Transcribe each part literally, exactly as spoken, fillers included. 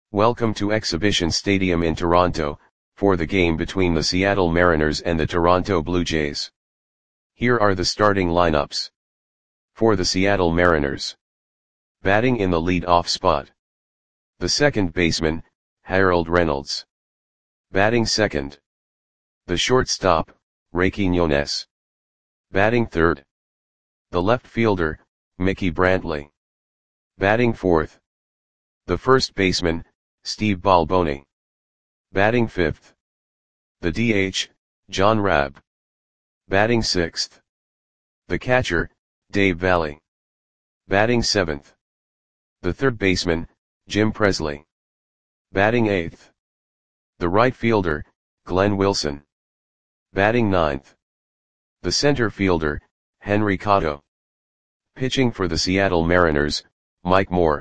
Welcome to Exhibition Stadium in Toronto, for the game between the Seattle Mariners and the Toronto Blue Jays. Here are the starting lineups. For the Seattle Mariners. Batting in the lead-off spot. The second baseman, Harold Reynolds. Batting second. The shortstop, Ray Quiñones. Batting third. The left fielder, Mickey Brantley. Batting fourth. The first baseman, Steve Balboni. Batting fifth. The D H, John Rabb. Batting sixth. The catcher, Dave Valle. Batting seventh. The third baseman, Jim Presley. Batting eighth. The right fielder, Glenn Wilson. Batting ninth. The center fielder, Henry Cotto. Pitching for the Seattle Mariners, Mike Moore.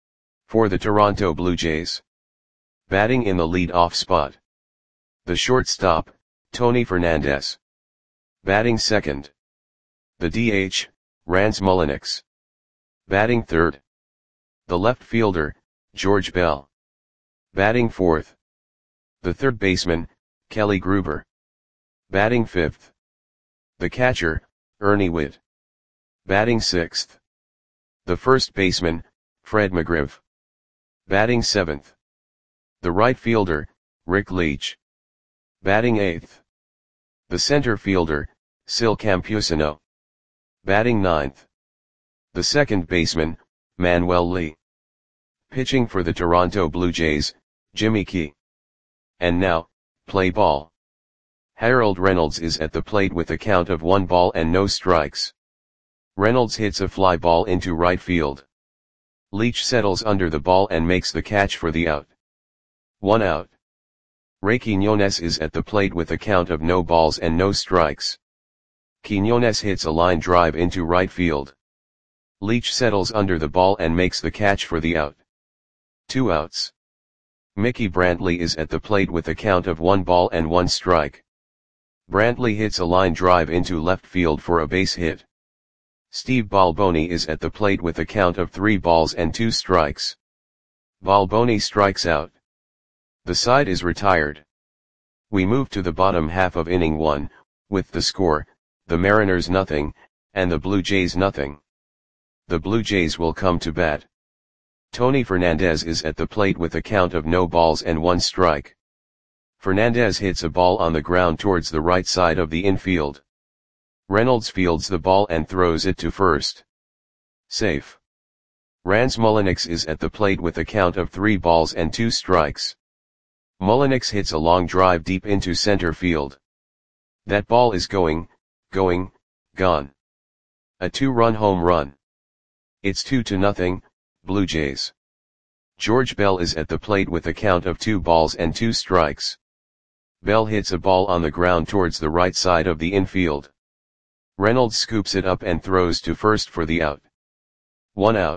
For the Toronto Blue Jays. Batting in the lead-off spot. The shortstop, Tony Fernandez. Batting second. The D H, Rance Mulliniks. Batting third. The left fielder, George Bell. Batting fourth. The third baseman, Kelly Gruber. Batting fifth. The catcher, Ernie Whitt. Batting sixth. The first baseman, Fred McGriff. Batting seventh. The right fielder, Rick Leach. Batting eighth. The center fielder, Sil Campusano. Batting ninth. The second baseman, Manuel Lee. Pitching for the Toronto Blue Jays, Jimmy Key. And now, play ball. Harold Reynolds is at the plate with a count of one ball and no strikes. Reynolds hits a fly ball into right field. Leach settles under the ball and makes the catch for the out. One out. Ray Quiñones is at the plate with a count of no balls and no strikes. Quiñones hits a line drive into right field. Leach settles under the ball and makes the catch for the out. Two outs. Mickey Brantley is at the plate with a count of one ball and one strike. Brantley hits a line drive into left field for a base hit. Steve Balboni is at the plate with a count of three balls and two strikes. Balboni strikes out. The side is retired. We move to the bottom half of inning one, with the score, the Mariners nothing, and the Blue Jays nothing. The Blue Jays will come to bat. Tony Fernandez is at the plate with a count of no balls and one strike. Fernandez hits a ball on the ground towards the right side of the infield. Reynolds fields the ball and throws it to first. Safe. Rance Mulliniks is at the plate with a count of three balls and two strikes. Mulliniks hits a long drive deep into center field. That ball is going, going, gone. A two-run home run. It's two to nothing, Blue Jays. George Bell is at the plate with a count of two balls and two strikes. Bell hits a ball on the ground towards the right side of the infield. Reynolds scoops it up and throws to first for the out. One out.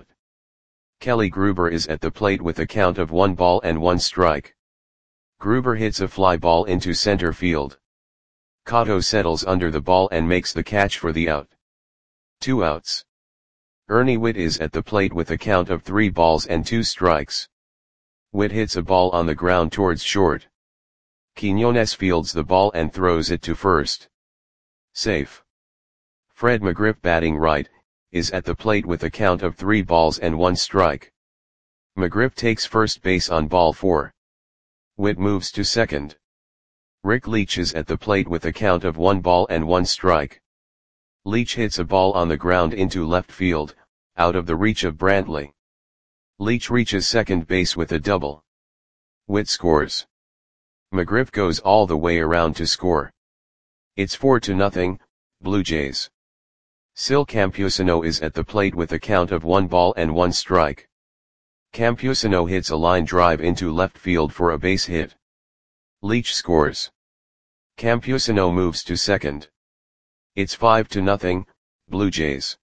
Kelly Gruber is at the plate with a count of one ball and one strike. Gruber hits a fly ball into center field. Cotto settles under the ball and makes the catch for the out. Two outs. Ernie Whitt is at the plate with a count of three balls and two strikes. Whitt hits a ball on the ground towards short. Quiñones fields the ball and throws it to first. Safe. Fred McGriff, batting right, is at the plate with a count of three balls and one strike. McGriff takes first base on ball four. Whitt moves to second. Rick Leach is at the plate with a count of one ball and one strike. Leach hits a ball on the ground into left field, out of the reach of Brantley. Leach reaches second base with a double. Whitt scores. McGriff goes all the way around to score. It's four to nothing, Blue Jays. Sil Campusano is at the plate with a count of one ball and one strike. Campusano hits a line drive into left field for a base hit. Leach scores. Campusano moves to second. It's five to nothing, Blue Jays.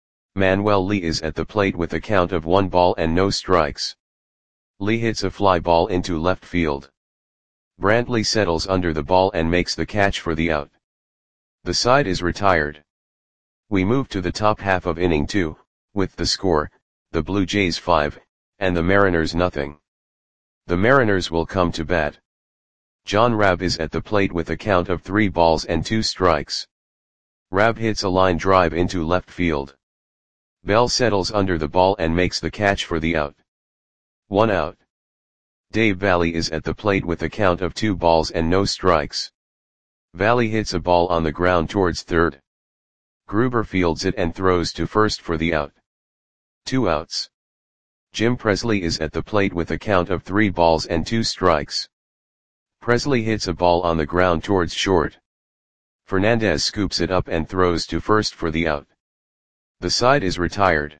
Manuel Lee is at the plate with a count of one ball and no strikes. Lee hits a fly ball into left field. Brantley settles under the ball and makes the catch for the out. The side is retired. We move to the top half of inning two, with the score, the Blue Jays five, and the Mariners nothing. The Mariners will come to bat. John Rabb is at the plate with a count of three balls and two strikes. Rabb hits a line drive into left field. Bell settles under the ball and makes the catch for the out. One out. Dave Valle is at the plate with a count of two balls and no strikes. Valle hits a ball on the ground towards third. Gruber fields it and throws to first for the out. Two outs. Jim Presley is at the plate with a count of three balls and two strikes. Presley hits a ball on the ground towards short. Fernandez scoops it up and throws to first for the out. The side is retired.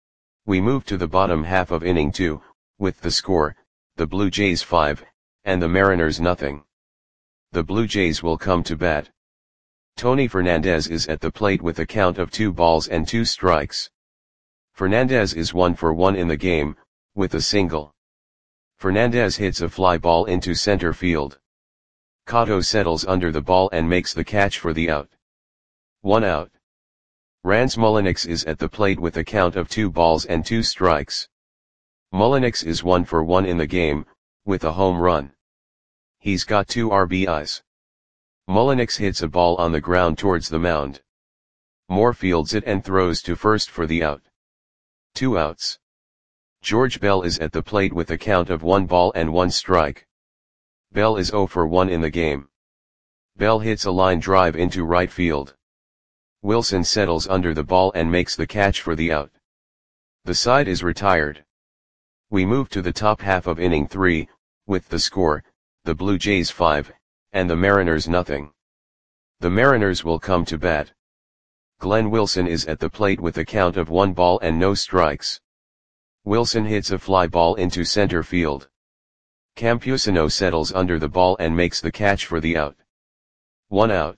We move to the bottom half of inning two, with the score, the Blue Jays five, and the Mariners nothing. The Blue Jays will come to bat. Tony Fernandez is at the plate with a count of two balls and two strikes. Fernandez is one for one in the game, with a single. Fernandez hits a fly ball into center field. Cotto settles under the ball and makes the catch for the out. One out. Rans Mulliniks is at the plate with a count of two balls and two strikes. Mulliniks is one for one in the game, with a home run. He's got two R B Is. Mulliniks hits a ball on the ground towards the mound. Moore fields it and throws to first for the out. Two outs. George Bell is at the plate with a count of one ball and one strike. Bell is zero for one in the game. Bell hits a line drive into right field. Wilson settles under the ball and makes the catch for the out. The side is retired. We move to the top half of inning three, with the score, the Blue Jays five, and the Mariners nothing. The Mariners will come to bat. Glenn Wilson is at the plate with a count of one ball and no strikes. Wilson hits a fly ball into center field. Campusano settles under the ball and makes the catch for the out. One out.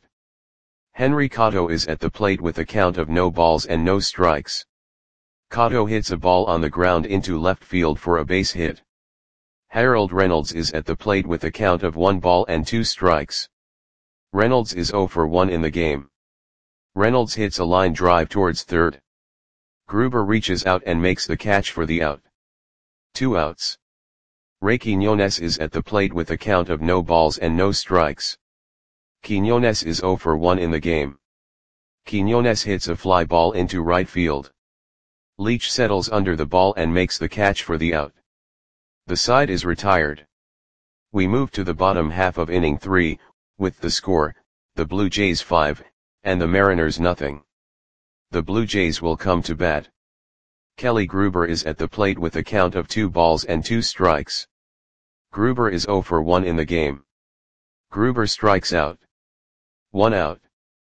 Henry Cotto is at the plate with a count of no balls and no strikes. Cotto hits a ball on the ground into left field for a base hit. Harold Reynolds is at the plate with a count of one ball and two strikes. Reynolds is zero for one in the game. Reynolds hits a line drive towards third. Gruber reaches out and makes the catch for the out. Two outs. Ray Quiñones is at the plate with a count of no balls and no strikes. Quiñones is zero for one in the game. Quiñones hits a fly ball into right field. Leach settles under the ball and makes the catch for the out. The side is retired. We move to the bottom half of inning three, with the score, the Blue Jays five, and the Mariners nothing. The Blue Jays will come to bat. Kelly Gruber is at the plate with a count of two balls and two strikes. Gruber is zero for one in the game. Gruber strikes out. One out.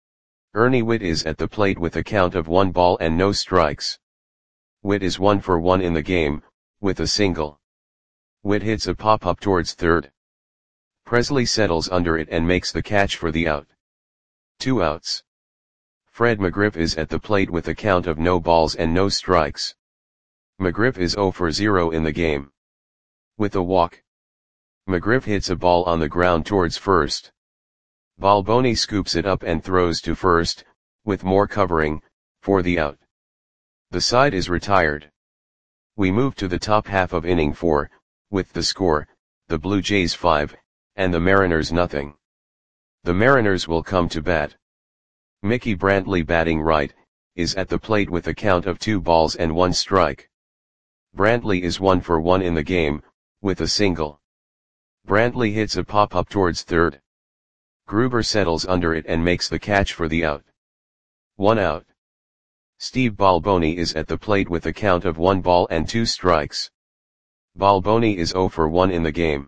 Ernie Whitt is at the plate with a count of one ball and no strikes. Whitt is one for one in the game, with a single. Whitt hits a pop-up towards third. Presley settles under it and makes the catch for the out. Two outs. Fred McGriff is at the plate with a count of no balls and no strikes. McGriff is zero for zero in the game. With a walk. McGriff hits a ball on the ground towards first. Balboni scoops it up and throws to first, with Moore covering, for the out. The side is retired. We move to the top half of inning four, with the score, the Blue Jays five, and the Mariners nothing. The Mariners will come to bat. Mickey Brantley batting right, is at the plate with a count of two balls and one strike. Brantley is one for one in the game, with a single. Brantley hits a pop-up towards third. Gruber settles under it and makes the catch for the out. One out. Steve Balboni is at the plate with a count of one ball and two strikes. Balboni is zero for one in the game.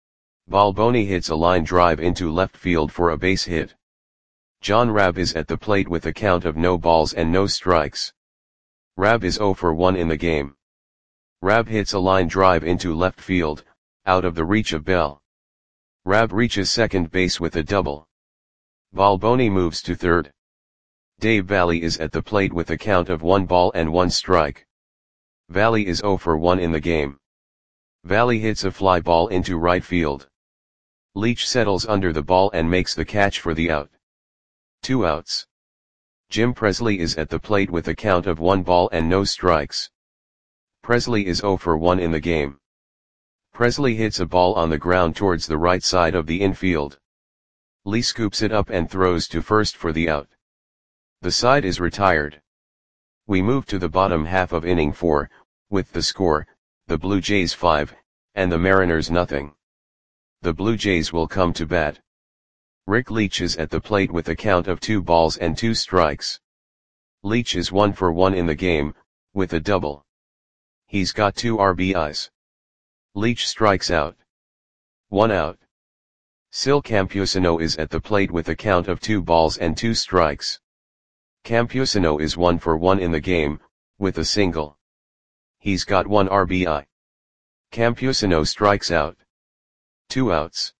Balboni hits a line drive into left field for a base hit. John Rabb is at the plate with a count of no balls and no strikes. Rabb is zero for one in the game. Rabb hits a line drive into left field, out of the reach of Bell. Rabb reaches second base with a double. Balboni moves to third. Dave Valle is at the plate with a count of one ball and one strike. Valle is zero for one in the game. Valle hits a fly ball into right field. Leach settles under the ball and makes the catch for the out. Two outs. Jim Presley is at the plate with a count of one ball and no strikes. Presley is zero for one in the game. Presley hits a ball on the ground towards the right side of the infield. Lee scoops it up and throws to first for the out. The side is retired. We move to the bottom half of inning four, with the score, the Blue Jays five, and the Mariners nothing. The Blue Jays will come to bat. Rick Leach is at the plate with a count of two balls and two strikes. Leach is one for one in the game, with a double. He's got two R B Is. Leach strikes out. One out. Sil Campusano is at the plate with a count of two balls and two strikes. Campusano is one for one in the game, with a single. He's got one R B I. Campusano strikes out. Two outs.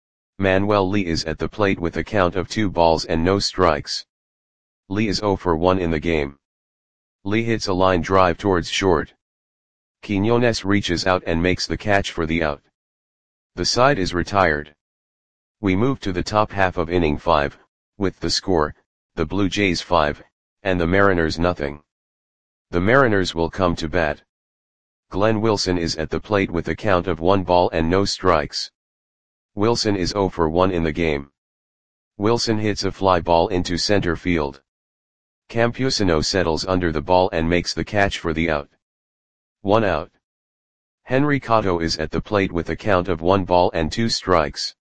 Manuel Lee is at the plate with a count of two balls and no strikes. Lee is zero for one in the game. Lee hits a line drive towards short. Quiñones reaches out and makes the catch for the out. The side is retired. We move to the top half of inning five, with the score, the Blue Jays five, and the Mariners nothing. The Mariners will come to bat. Glenn Wilson is at the plate with a count of one ball and no strikes. Wilson is zero for one in the game. Wilson hits a fly ball into center field. Campusano settles under the ball and makes the catch for the out. One out. Henry Cotto is at the plate with a count of one ball and two strikes.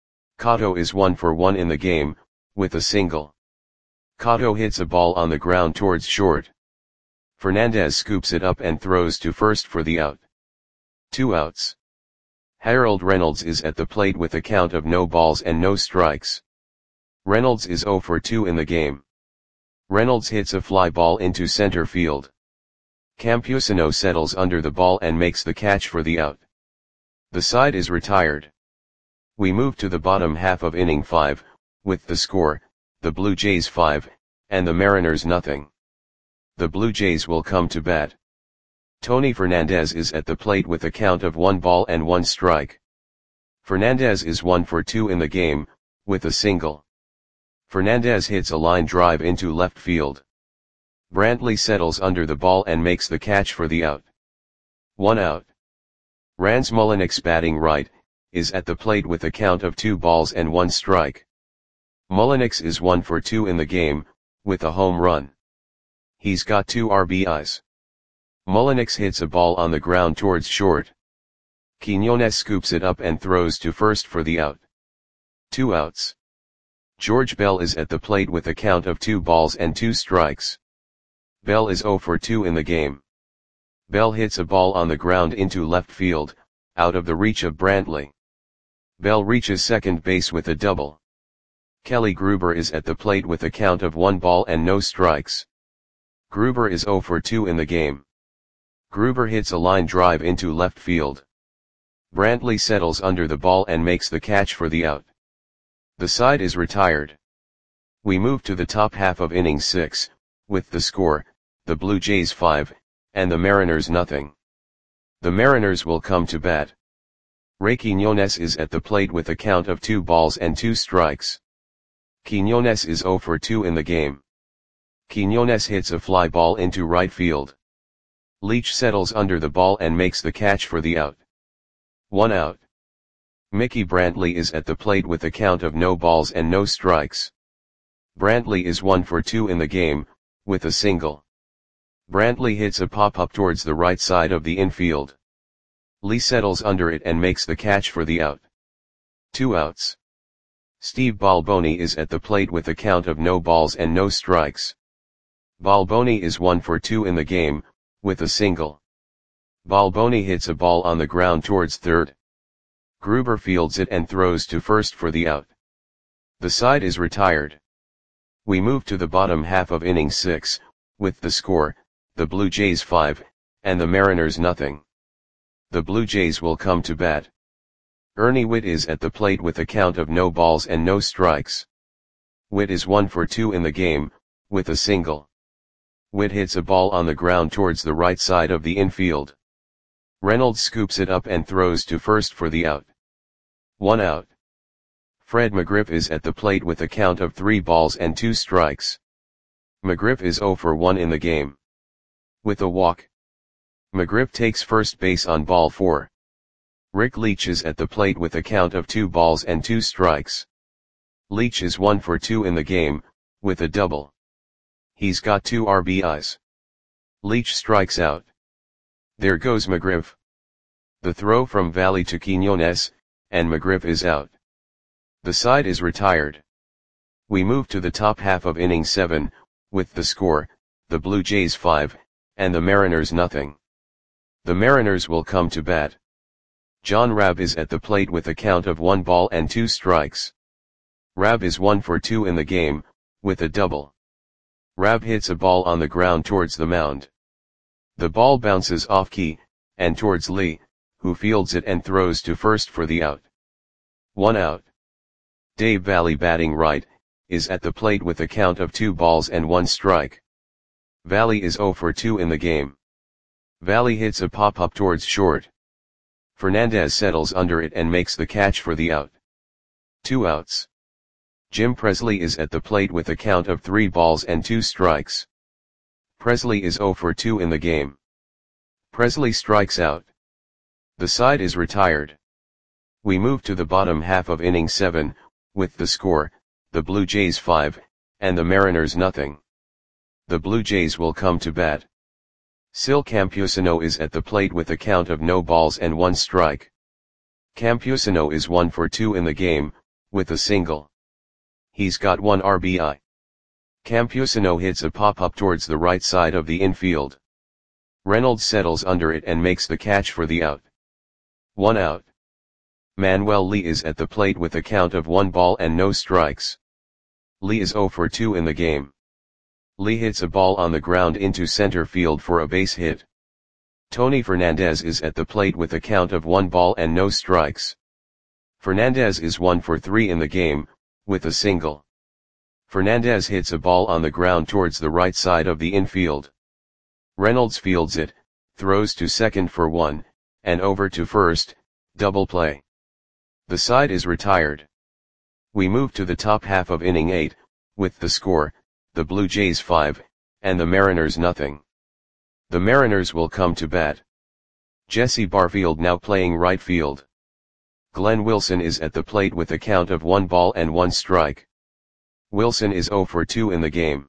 Cotto is one for one in the game, with a single. Cotto hits a ball on the ground towards short. Fernandez scoops it up and throws to first for the out. Two outs. Harold Reynolds is at the plate with a count of no balls and no strikes. Reynolds is zero for two in the game. Reynolds hits a fly ball into center field. Campusano settles under the ball and makes the catch for the out. The side is retired. We move to the bottom half of inning five, with the score, the Blue Jays five, and the Mariners nothing. The Blue Jays will come to bat. Tony Fernandez is at the plate with a count of one ball and one strike. Fernandez is one for two in the game, with a single. Fernandez hits a line drive into left field. Brantley settles under the ball and makes the catch for the out. One out. Rans Mulliniks, batting right, is at the plate with a count of two balls and one strike. Mulliniks is one for two in the game, with a home run. He's got two R B Is. Mulliniks hits a ball on the ground towards short. Quiñones scoops it up and throws to first for the out. Two outs. George Bell is at the plate with a count of two balls and two strikes. Bell is zero for two in the game. Bell hits a ball on the ground into left field, out of the reach of Brantley. Bell reaches second base with a double. Kelly Gruber is at the plate with a count of one ball and no strikes. Gruber is zero for two in the game. Gruber hits a line drive into left field. Brantley settles under the ball and makes the catch for the out. The side is retired. We move to the top half of inning six, with the score, the Blue Jays five, and the Mariners nothing. The Mariners will come to bat. Ray Quiñones is at the plate with a count of two balls and two strikes. Quiñones is zero for two in the game. Quiñones hits a fly ball into right field. Leach settles under the ball and makes the catch for the out. One out. Mickey Brantley is at the plate with a count of no balls and no strikes. Brantley is one for two in the game, with a single. Brantley hits a pop-up towards the right side of the infield. Lee settles under it and makes the catch for the out. Two outs. Steve Balboni is at the plate with a count of no balls and no strikes. Balboni is one for two in the game, with a single. Balboni hits a ball on the ground towards third. Gruber fields it and throws to first for the out. The side is retired. We move to the bottom half of inning six, with the score, the Blue Jays five, and the Mariners nothing. The Blue Jays will come to bat. Ernie Whitt is at the plate with a count of no balls and no strikes. Whitt is one for two in the game, with a single. Whitt hits a ball on the ground towards the right side of the infield. Reynolds scoops it up and throws to first for the out. One out. Fred McGriff is at the plate with a count of three balls and two strikes. McGriff is zero for one in the game. With a walk. McGriff takes first base on ball four. Rick Leach is at the plate with a count of two balls and two strikes. Leach is one for two in the game, with a double. He's got two R B Is. Leach strikes out. There goes McGriff. The throw from Valley to Quinones, and McGriff is out. The side is retired. We move to the top half of inning seven, with the score, the Blue Jays five, and the Mariners nothing. The Mariners will come to bat. John Rabb is at the plate with a count of one ball and two strikes. Rabb is one for two in the game, with a double. Rabb hits a ball on the ground towards the mound. The ball bounces off key, and towards Lee, who fields it and throws to first for the out. One out. Dave Valley, batting right, is at the plate with a count of two balls and one strike. Valley is oh for two in the game. Valley hits a pop-up towards short. Fernandez settles under it and makes the catch for the out. Two outs. Jim Presley is at the plate with a count of three balls and two strikes. Presley is oh for two in the game. Presley strikes out. The side is retired. We move to the bottom half of inning seven, with the score, the Blue Jays five, and the Mariners nothing. The Blue Jays will come to bat. Sil Campusano is at the plate with a count of no balls and one strike. Campusano is one for two in the game, with a single. He's got one R B I. Campusano hits a pop-up towards the right side of the infield. Reynolds settles under it and makes the catch for the out. One out. Manuel Lee is at the plate with a count of one ball and no strikes. Lee is oh for two in the game. Lee hits a ball on the ground into center field for a base hit. Tony Fernandez is at the plate with a count of one ball and no strikes. Fernandez is one for three in the game, with a single. Fernandez hits a ball on the ground towards the right side of the infield. Reynolds fields it, throws to second for one, and over to first, double play. The side is retired. We move to the top half of inning eight, with the score, the Blue Jays five, and the Mariners nothing. The Mariners will come to bat. Jesse Barfield now playing right field. Glenn Wilson is at the plate with a count of one ball and one strike. Wilson is oh for two in the game.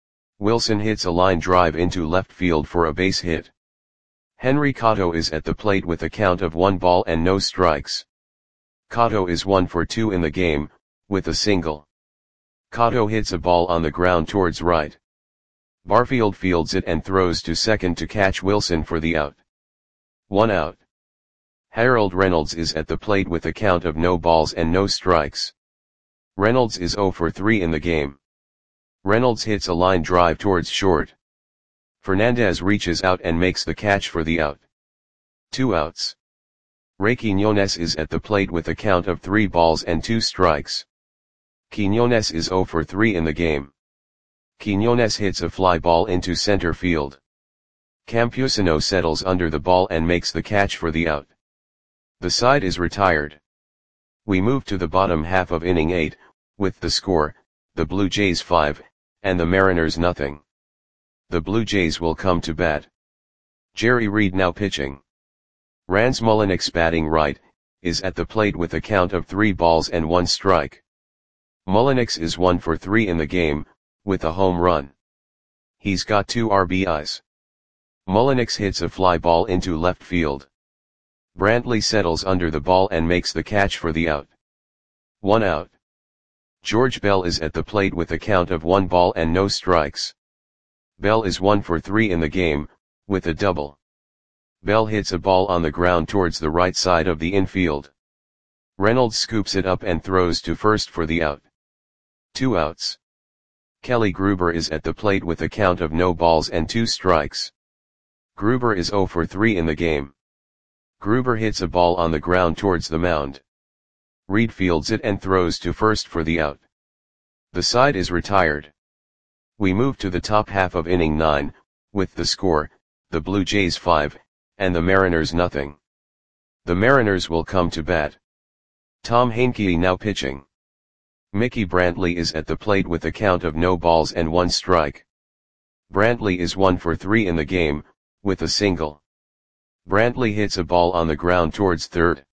Wilson hits a line drive into left field for a base hit. Henry Cotto is at the plate with a count of one ball and no strikes. Cotto is one for two in the game, with a single. Cotto hits a ball on the ground towards right. Barfield fields it and throws to second to catch Wilson for the out. One out. Harold Reynolds is at the plate with a count of no balls and no strikes. Reynolds is oh for three in the game. Reynolds hits a line drive towards short. Fernandez reaches out and makes the catch for the out. Two outs. Ray Quinones is at the plate with a count of three balls and two strikes. Quinones is oh for three in the game. Quinones hits a fly ball into center field. Campusano settles under the ball and makes the catch for the out. The side is retired. We move to the bottom half of inning eight, with the score, the Blue Jays five, and the Mariners nothing. The Blue Jays will come to bat. Jerry Reed now pitching. Rance Mulliniks, batting right, is at the plate with a count of three balls and one strike. Mulliniks is one for three in the game, with a home run. He's got two R B Is. Mulliniks hits a fly ball into left field. Brantley settles under the ball and makes the catch for the out. One out. George Bell is at the plate with a count of one ball and no strikes. Bell is one for three in the game, with a double. Bell hits a ball on the ground towards the right side of the infield. Reynolds scoops it up and throws to first for the out. Two outs. Kelly Gruber is at the plate with a count of no balls and two strikes. Gruber is oh for three in the game. Gruber hits a ball on the ground towards the mound. Reed fields it and throws to first for the out. The side is retired. We move to the top half of inning nine, with the score, the Blue Jays five, and the Mariners nothing. The Mariners will come to bat. Tom Heincke now pitching. Mickey Brantley is at the plate with a count of no balls and one strike. Brantley is one for three in the game, with a single. Brantley hits a ball on the ground towards third.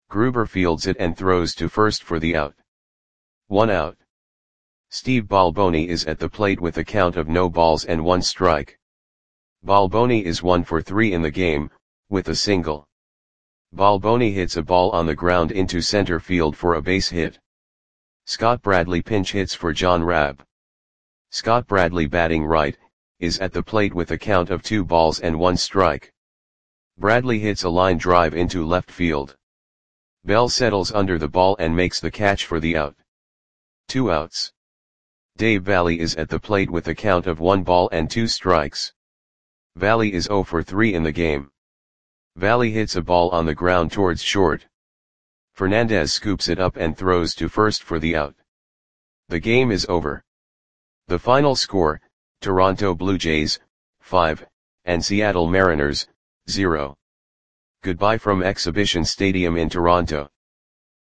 Gruber fields it and throws to first for the out. One out. Steve Balboni is at the plate with a count of no balls and one strike. Balboni is one for three in the game, with a single. Balboni hits a ball on the ground into center field for a base hit. Scott Bradley pinch hits for John Rabb. Scott Bradley, batting right, is at the plate with a count of two balls and one strike. Bradley hits a line drive into left field. Bell settles under the ball and makes the catch for the out. Two outs. Dave Valle is at the plate with a count of one ball and two strikes. Valle is zero for three in the game. Valle hits a ball on the ground towards short. Fernandez scoops it up and throws to first for the out. The game is over. The final score, Toronto Blue Jays, five, and Seattle Mariners, zero. Goodbye from Exhibition Stadium in Toronto.